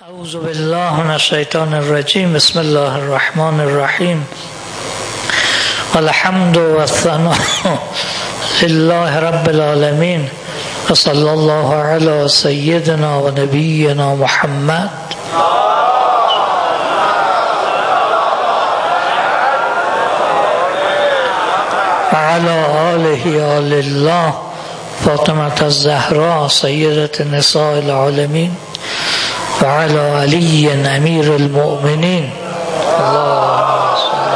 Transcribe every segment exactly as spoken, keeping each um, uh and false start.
اعوذ بالله من الشیطان الرجیم. بسم الله الرحمن الرحیم. والحمد والثناء لله رب العالمین و صلی الله علی سیدنا و نبینا محمد و علی آله آل الله فاطمه الزهراء سیدة نساء العالمین و علی علی امیر المؤمنین. اللهم صل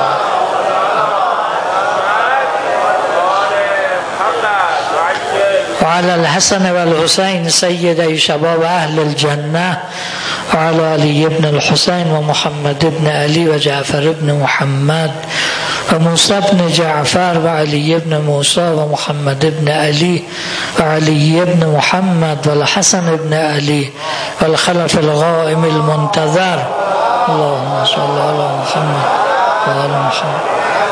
و علی الحسن و الحسین سیدی شباب اهل الجنه و علی علی ابن الحسین و محمد ابن علی و جعفر ابن محمد و موسی ابن جعفر و علی ابن موسی و محمد ابن علی و علی ابن محمد و الحسن ابن علی و الخلف القائم المنتظر. اللهم صل علی محمد و آل محمد.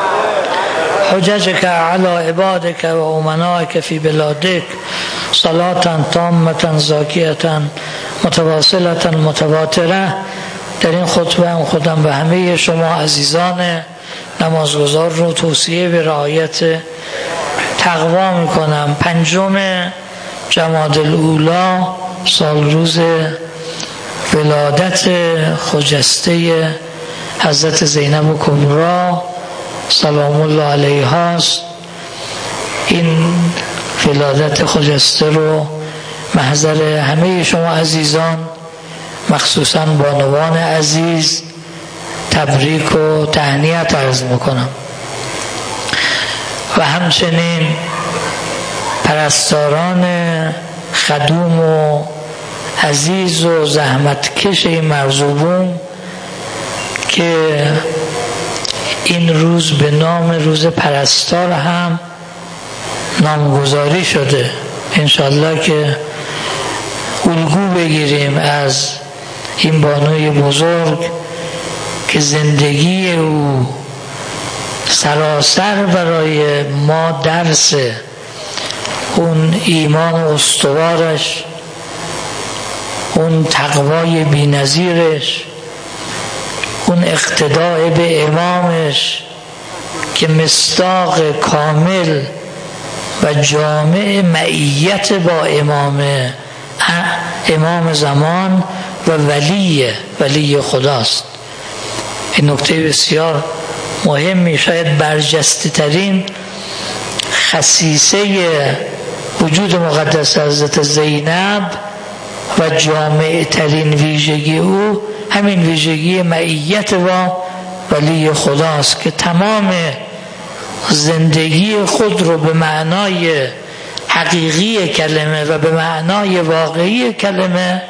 حججك على عبادك و امنائك في بلادك صلاة تامة زاکیة متواصلة متواترة. در این خطبه هم خودم به همه شما عزیزان نمازگزار رو توصیه به رعایت تقوا میکنم. پنجم جمادی الاولی سال روز ولادت خجسته حضرت زینب کبری سلام الله علیها است. این ولادت خجسته رو محضر همه شما عزیزان مخصوصا بانوان عزیز تبریک و تهنیت عرض میکنم و همچنین پرستاران خدوم و عزیز و زحمتکش این مرزوبون که این روز به نام روز پرستار هم نامگذاری شده. انشالله که الگو بگیریم از این بانوی بزرگ که زندگی او سراسر برای ما درسه. اون ایمان استوارش، اون تقوای بی‌نظیرش، اون اقتداء به امامش که مصداق کامل و جامع معیت با امام امام زمان و ولی ولی خداست. این نکته بسیار مهمی، شاید برجسته ترین خصیصه وجود مقدس حضرت زینب و جامع ترین ویژگی او همین ویژگی معیت با ولی خداست که تمام زندگی خود رو به معنای حقیقی کلمه و به معنای واقعی کلمه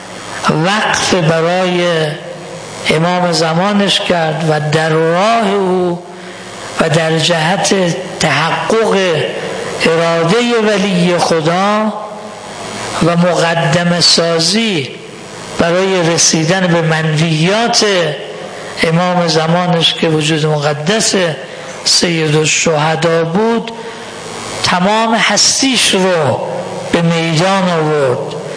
وقف برای امام زمانش کرد و در راه او و در جهت تحقق اراده ولی خدا و مقدمه سازی برای رسیدن به منویات امام زمانش که وجود مقدس سید الشهدا بود تمام هستیش رو به میدان آورد،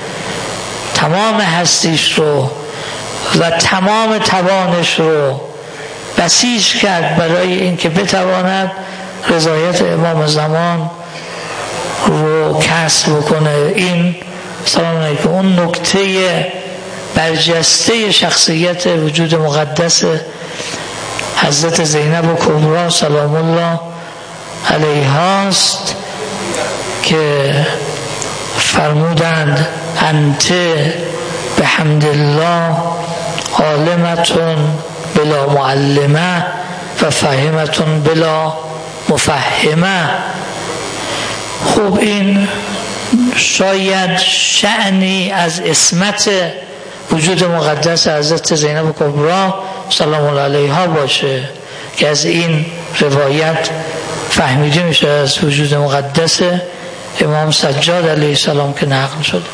تمام هستیش رو و تمام توانش رو بسیج کرد برای اینکه بتواند رضایت امام زمان رو کسب بکنه. این سلام علیکم اون نکته برجسته شخصیت وجود مقدس حضرت زینب کبری سلام الله علیها است که فرمودند انت بحمد الله عالمتون بلا معلمه و فهمتون بلا مفهمه. خب این شاید شأنی از عصمت وجود مقدس حضرت زینب کبری سلام الله علیها باشه که از این روایت فهمیده میشه از وجود مقدس امام سجاد علیه السلام که نقل شده.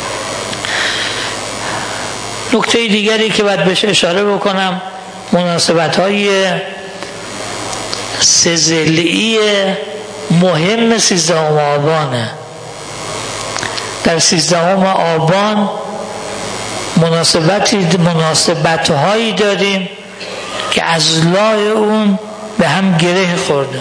نکته دیگری که باید بهش اشاره بکنم مناسبت های سه‌ضلعی مهم سیزدهم آبانه. در سیزدهم آبان مناسبتی مناسبت هایی داریم که اضلاع اون به هم گره خورده.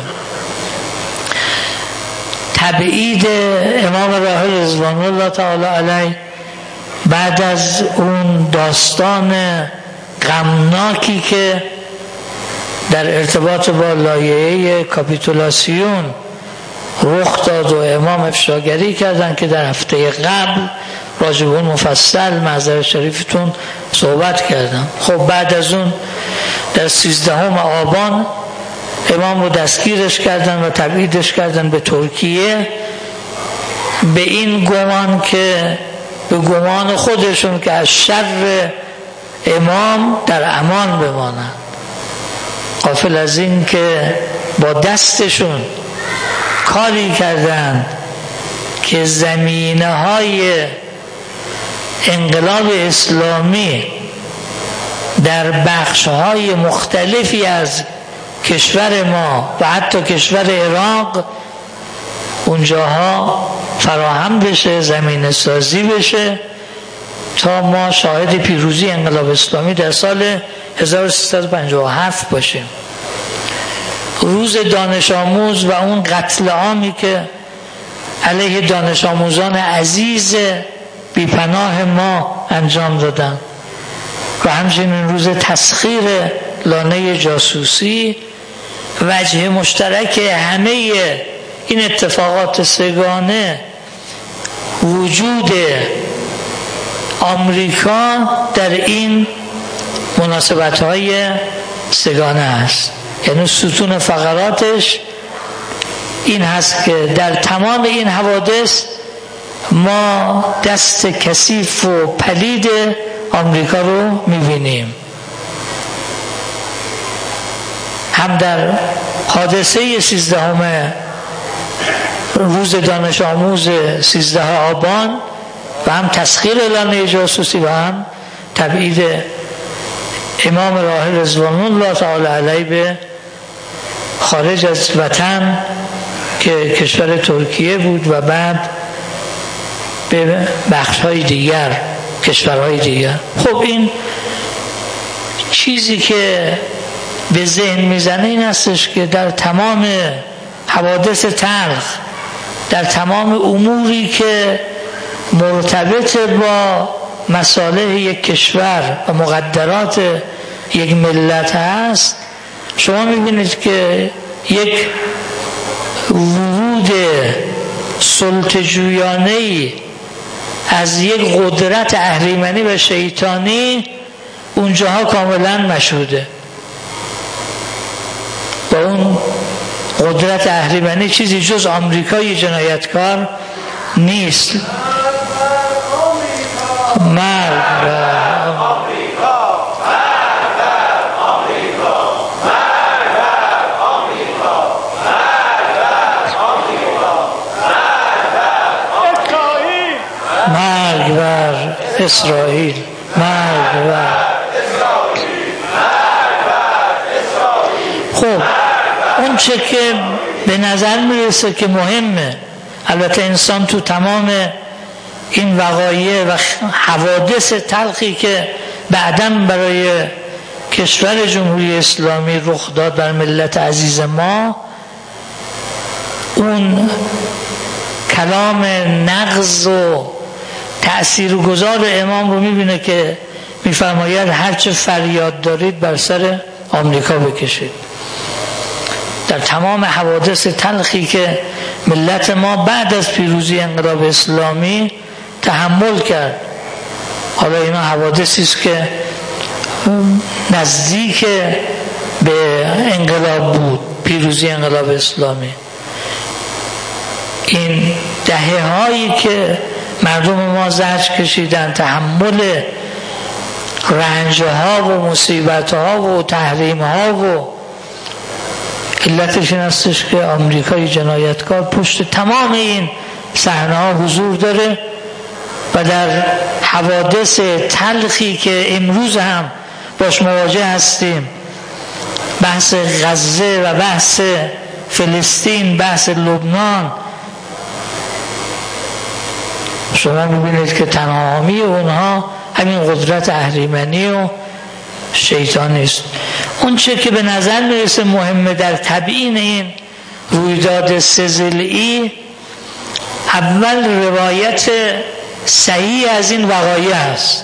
تبعید امام راحل رضوان الله تعالی علیه بعد از اون داستان غمناکی که در ارتباط با لایحه کاپیتولاسیون رخ داد و امام افشاگری کردن که در هفته قبل راجب اون مفصل محضر شریفتون صحبت کردم. خب بعد از اون در سیزدهم آبان امام رو دستگیرش کردن و تبعیدش کردن به ترکیه، به این گمان که به گمان خودشون که از شر امام در امان بمانند، غافل از این که با دستشون کاری کردند که زمینه های انقلاب اسلامی در بخش های مختلفی از کشور ما و حتی کشور عراق اونجاها فراهم بشه، زمینه سازی بشه تا ما شاهد پیروزی انقلاب اسلامی در سال هزار و سیصد و پنجاه و هفت باشیم. روز دانش آموز و اون قتل عامی که علیه دانش آموزان عزیز بیپناه ما انجام دادن و همچنین روز تسخیر لانه جاسوسی، وجه مشترک همه این اتفاقات سگانه وجود آمریکا در این مناسبت‌های سگانه است. یعنی ستون فقراتش این هست که در تمام این حوادث ما دست کثیف و پلید آمریکا رو می‌بینیم. هم در حادثه سیزدهم روز دانش آموز سیزده آبان و هم تسخیر لانه جاسوسی و هم تبعید امام راحل رضوان الله تعالی علیه به خارج از وطن که کشور ترکیه بود و بعد به بخش‌های دیگر، کشورهای دیگر. خب این چیزی که به ذهن میزنه این هستش که در تمام حوادث تلخ، در تمام اموری که مرتبط با مصالح یک کشور و مقدرات یک ملت هست، شما میبینید که یک ورود سلطه‌جویانه‌ای از یک قدرت اهریمنی و شیطانی اونجاها کاملا مشهوده. با اون قدرت اهریمنی چیزی جز آمریکای جنایتکار نیست. مرگ بر اسرائیل، مرگ بر خب اون چه که به نظر میرسه که مهمه، البته انسان تو تمام این وقایع و حوادث تلخی که بعداً برای کشور جمهوری اسلامی رخ داد بر ملت عزیز ما، اون کلام نغز و تأثیرگذار امام رو میبینه که میفرماید هرچه فریاد دارید بر سر آمریکا بکشید. در تمام حوادث تلخی که ملت ما بعد از پیروزی انقلاب اسلامی تحمل کرد، حالا اینا حوادثی است که نزدیک به انقلاب بود، پیروزی انقلاب اسلامی، این دهه هایی که مردم ما زجر کشیدن، تحمل رنج ها و مصیبت ها و تحریم ها و علتش این هستش که آمریکای جنایتکار پشت تمام این صحنه ها حضور داره و در حوادث تلخی که امروز هم باش مواجه هستیم، بحث غزه و بحث فلسطین، بحث لبنان، شما میبینید که تمامی اونها همین قدرت اهریمنی و شیطانی است. اون چه که به نظر میرسه مهمه در تبیین این رویداد سه‌ضلعی، اول روایت صحیح از این وقایع است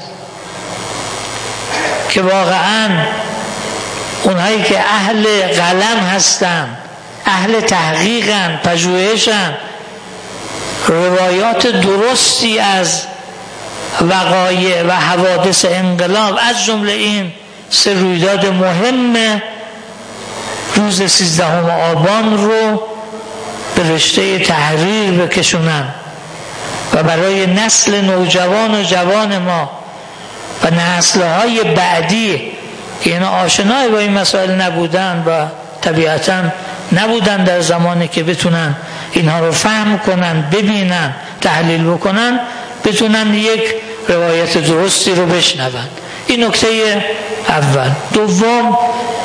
که واقعا اونهایی که اهل قلم هستن، اهل تحقیقن، پژوهشن، روایات درستی از وقایع و حوادث انقلاب از جمله این سه رویداد مهم روز سیزدهم آبان رو به رشته تحریر بکشونن و برای نسل نوجوان و جوان ما و نسل‌های بعدی که اینا آشنای با این مسائل نبودن و طبیعتاً نبودن در زمانی که بتونن اینها رو فهم کنن، ببینن، تحلیل بکنن، بتونن یک روایت درستی رو بشنون. این نکته اول. دوم،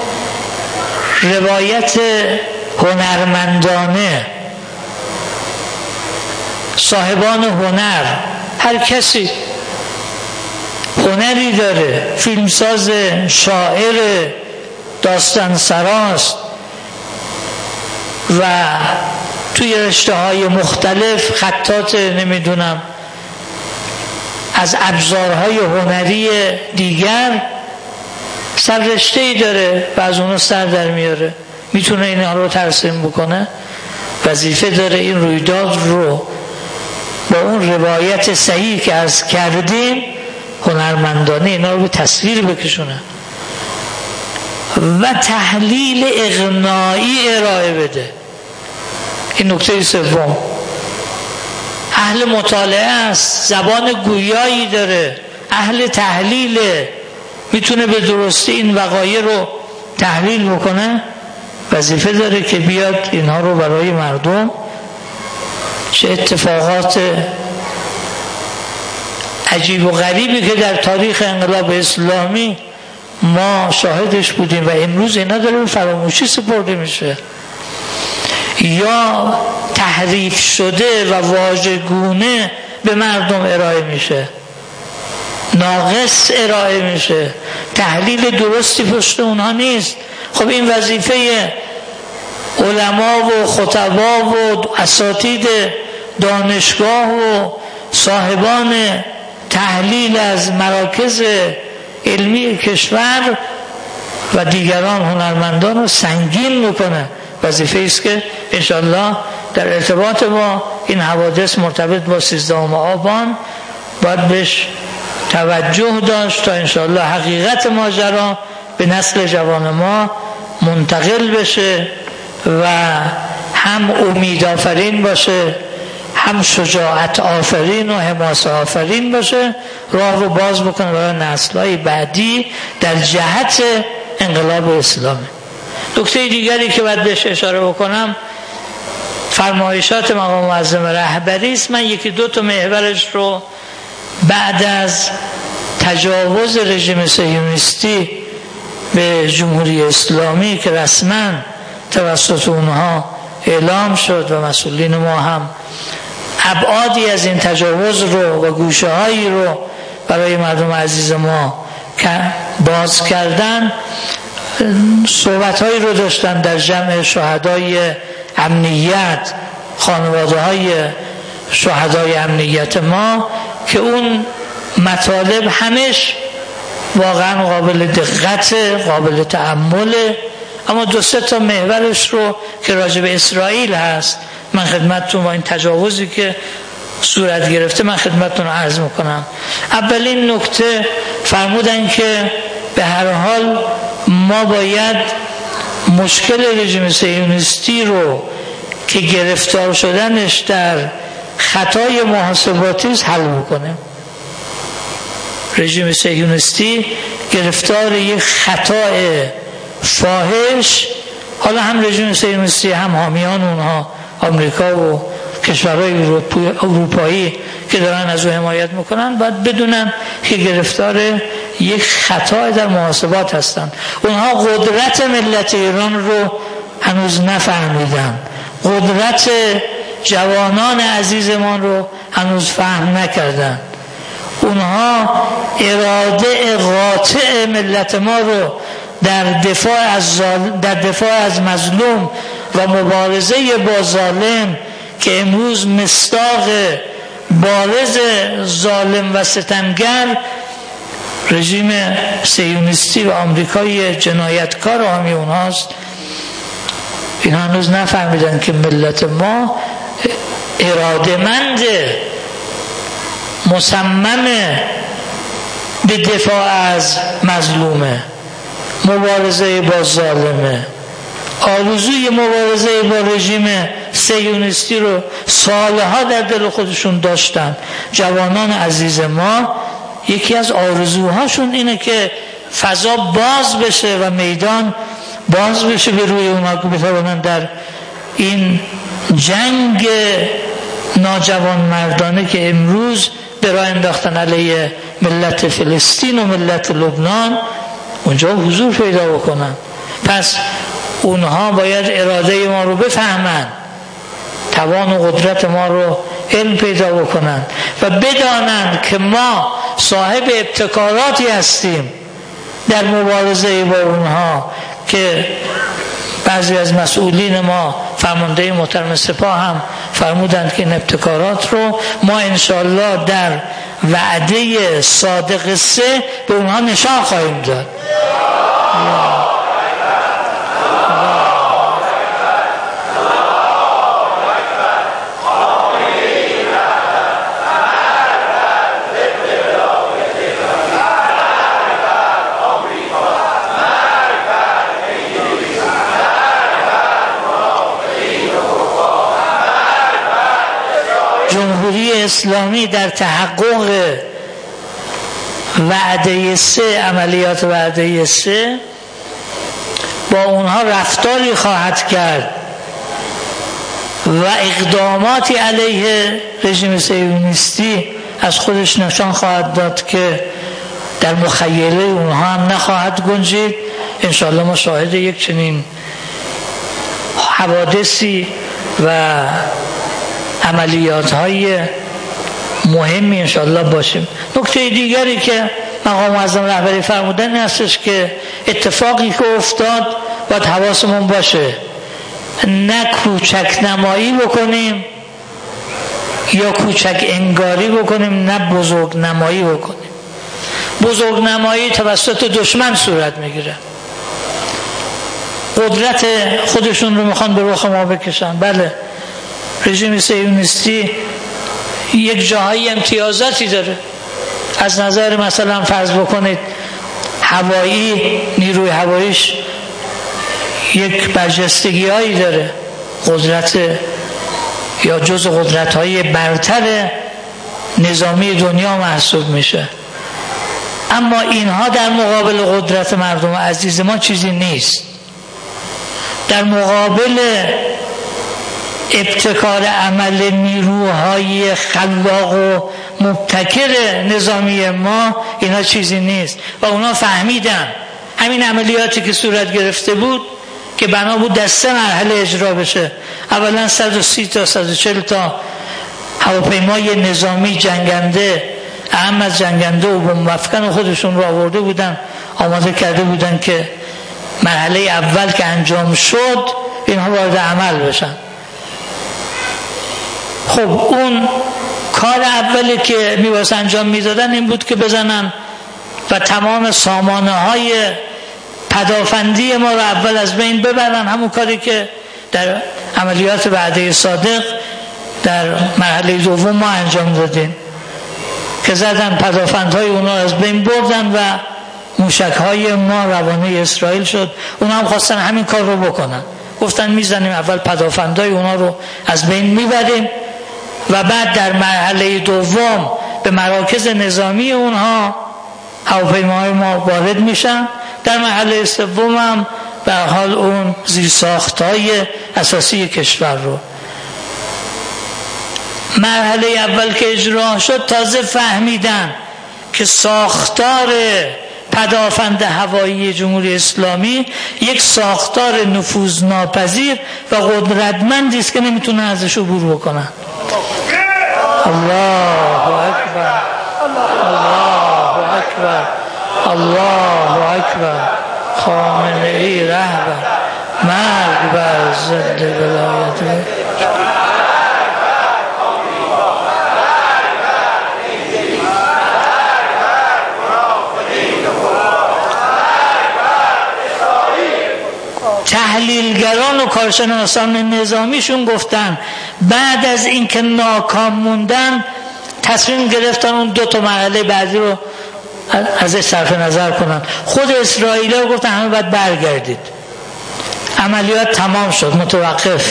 روایت هنرمندانه، صاحبان هنر، هر کسی هنری داره، فیلمساز، شاعر، داستان سراست و توی رشته های مختلف خطات، نمیدونم از ابزارهای هنری دیگر سر رشته‌ای داره و از اونو سر در میاره، میتونه اینها رو ترسیم بکنه. وظیفه داره این رویداد رو با اون روایت صحیح که عرض کردیم هنرمندانه اینا رو به تصویر بکشونه و تحلیل اقناعی ارائه بده. این نکته سوم. اهل مطالعه است، زبان گویایی داره، اهل تحلیله، میتونه به درستی این وقایع رو تحلیل بکنه. وظیفه داره که بیاد اینها رو برای مردم، چه اتفاقات عجیب و غریبی که در تاریخ انقلاب اسلامی ما شاهدش بودیم و امروز اینا داره به فراموشی سپرده میشه یا تحریف شده و واژگونه به مردم ارائه میشه، ناقص ارائه میشه، تحلیل درستی پشت اونها نیست. خب این وظیفه علما و خطبا و اساتید دانشگاه و صاحبان تحلیل از مراکز علمی کشور و دیگران هنرمندان رو سنگین میکنه. وظیفه است که انشالله در ارتباط با این حوادث مرتبط با سیزدهم آبان باید بهش توجه داشت تا انشالله حقیقت ماجرا به نسل جوان ما منتقل بشه و هم امید آفرین باشه، هم شجاعت آفرین و حماسه آفرین باشه، راه رو باز بکنه برای نسل‌های بعدی در جهت انقلاب اسلامی. نکته دیگری که باید بهش اشاره بکنم فرمایشات مقام معظم رهبری است. من یکی دو تا محورش رو بعد از تجاوز رژیم صهیونیستی به جمهوری اسلامی که رسما توسط اونها اعلام شد و مسئولین ما هم ابعادی از این تجاوز رو و گوشه هایی رو برای مردم عزیز ما باز کردن، صحبت هایی رو داشتن در جمع شهدای امنیت، خانواده های شهدای امنیت ما که اون مطالب همش واقعا قابل دقت، قابل تأمل، اما دو سه تا محورش رو که راجع به اسرائیل هست من خدمتتون با این تجاوزی که صورت گرفته من خدمتتون عرض میکنم. اولین نکته فرمودن که به هر حال ما باید مشکل رژیم صهیونیستی رو که گرفتار شدنش در خطای محاسباتی حل بکنیم. رژیم صهیونیستی گرفتار یک خطای فاحش، حالا هم رژیم صهیونیستی هم حامیان اونها آمریکا و کشورهای اروپایی که دارن از او حمایت میکنن باید بدونن که گرفتار یک خطا در محاسبات هستن. اونها قدرت ملت ایران رو هنوز نفهمیدن، قدرت جوانان عزیزمان رو هنوز فهم نکردن. اونها اراده قاطع ملت ما رو در دفاع از در دفاع از مظلوم و مبارزه با ظالم که امروز مصداق بارز ظالم و ستمگر رژیم صهیونیستی و آمریکایی جنایتکار حامی اونهاست، این هنوز نفهمیدن که ملت ما اراده‌مند مصممه به دفاع از مظلومه، مبارزه با ظالمه، آرزوی مبارزه با رژیم صهیونیستی رو سالها در دل خودشون داشتن. جوانان عزیز ما یکی از آرزوهاشون اینه که فضا باز بشه و میدان باز بشه به روی اونا که بتوانن در این جنگ ناجوان مردانه که امروز به راه انداختن علیه ملت فلسطین و ملت لبنان اونجا حضور پیدا بکنن. پس اونها باید اراده ما رو بفهمن، توان و قدرت ما رو علم پیدا بکنن و بدانند که ما صاحب ابتکاراتی هستیم در مبارزه با اونها که بعضی از مسئولین ما فرمانده محترم سپاه هم فرمودند که این ابتکارات رو ما انشالله در وعده صادق سه به اونها نشان خواهیم داد. جمهوری اسلامی در تحقق وعده سه، عملیات وعده سه، با اونها رفتاری خواهد کرد و اقداماتی علیه رژیم صهیونیستی از خودش نشان خواهد داد که در مخیله اونها هم نخواهد گنجید. انشاءالله ما شاهد یک چنین حوادثی و عملیات های مهمی انشاءالله باشیم. نکته دیگری که مقام معظم رهبری فرمودن هستش که اتفاقی که افتاد باید حواسمون باشه نه کوچک نمایی بکنیم یا کوچک انگاری بکنیم، نه بزرگ نمایی بکنیم. بزرگ نمایی توسط دشمن صورت میگیره، قدرت خودشون رو میخوان به رخ ما بکشن. بله، رژیم صهیونیستی یک جاهای امتیازاتی داره، از نظر مثلا فرض بکنید هوایی، نیروی هواییش یک برجستگی هایی داره، قدرت یا جز قدرت های برتر نظامی دنیا محسوب میشه. اما اینها در مقابل قدرت مردم عزیز ما چیزی نیست. در مقابل ابتکار عمل نیروهای خلاق و مبتکر نظامی ما اینا چیزی نیست و اونا فهمیدن همین عملیاتی که صورت گرفته بود که بنا بود در سه مرحله اجرا بشه. اولا صد و سی تا صد و چهل تا هواپیمای نظامی جنگنده، اهم از جنگنده و بمب افکن خودشون رو آورده بودن، آماده کرده بودن که مرحله اول که انجام شد اینها وارد عمل بشن. خب اون کار اولی که میباید انجام میدادن این بود که بزنن و تمام سامانه های پدافندی ما رو اول از بین ببرن. همون کاری که در عملیات وعده صادق در مرحله دوم ما انجام دادیم که زدن پدافندهای اونا از بین بردن و موشکهای ما روانه اسرائیل شد. اونا هم خواستن همین کار رو بکنن، گفتن میزنیم اول پدافندهای اونا رو از بین میبریم و بعد در مرحله دوم به مراکز نظامی اونها هواپیماهای ما وارد میشن. در مرحله سوم هم به حال اون زیرساختهای اساسی کشور رو. مرحله اول که اجرا شد تازه فهمیدن که ساختار پدافند هوایی جمهوری اسلامی یک ساختار نفوذناپذیر و قدرتمندی است که نمیتونه ازش عبور بکنن. الله اکبر. الله اکبر، خامنه ای رهبر، مرگ بر ضد ولایت. تحلیلگران و کارشناسان نظامیشون گفتن بعد از اینکه ناکام موندن تصمیم گرفتن اون دو تا مرحله بعدی رو ازش صرف نظر کنن. خود اسرائیل ها گفتن همه باید برگردید، عملیات تمام شد، متوقف.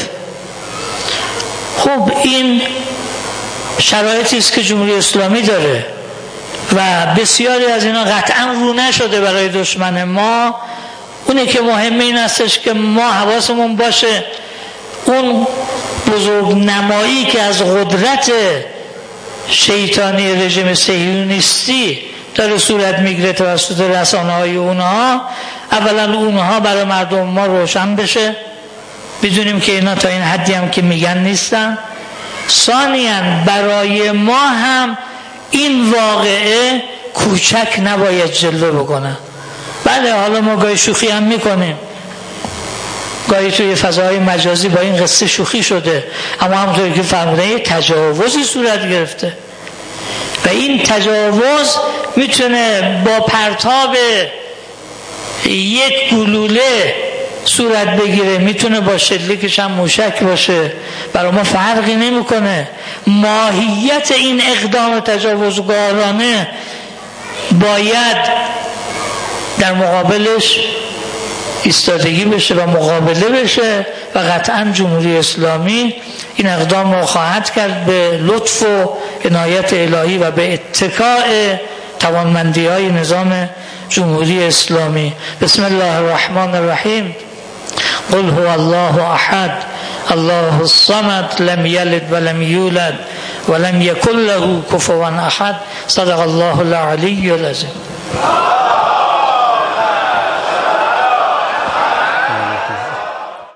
خب این شرایطی است که جمهوری اسلامی داره و بسیاری از اینا قطعا رو نشده برای دشمن ما. اونه که مهمه این هستش که ما حواسمون باشه اون بزرگ نمایی که از قدرت شیطانی رژیم صهیونیستی داره صورت میگیره توسط رسانه‌های اونها، اولا اونها برای مردم ما روشن بشه، بدونیم که اینا تا این حدی هم که میگن نیستن. ثانیاً برای ما هم این واقعه کوچک نباید جلوه بکنه. بله حالا ما گاهی شوخی هم میکنیم، گاهی توی فضاهای مجازی با این قصه شوخی شده، اما همونطور که فرمودن یه تجاوزی صورت گرفته و این تجاوز میتونه با پرتاب یک گلوله صورت بگیره، میتونه با شلیکش هم موشک باشه، برای ما فرقی نمیکنه. ماهیت این اقدام تجاوزگارانه باید در مقابلش ایستادگی بشه و مقابله بشه و قطعا جمهوری اسلامی این اقدام رو خواهد کرد به لطف و عنایت الهی و به اتکاء توانمندی های نظام جمهوری اسلامی. بسم الله الرحمن الرحیم. قل هو الله احد الله الصمد لم یلد ولم یولد ولم یکن له کفوا احد. صدق الله العلی العظیم.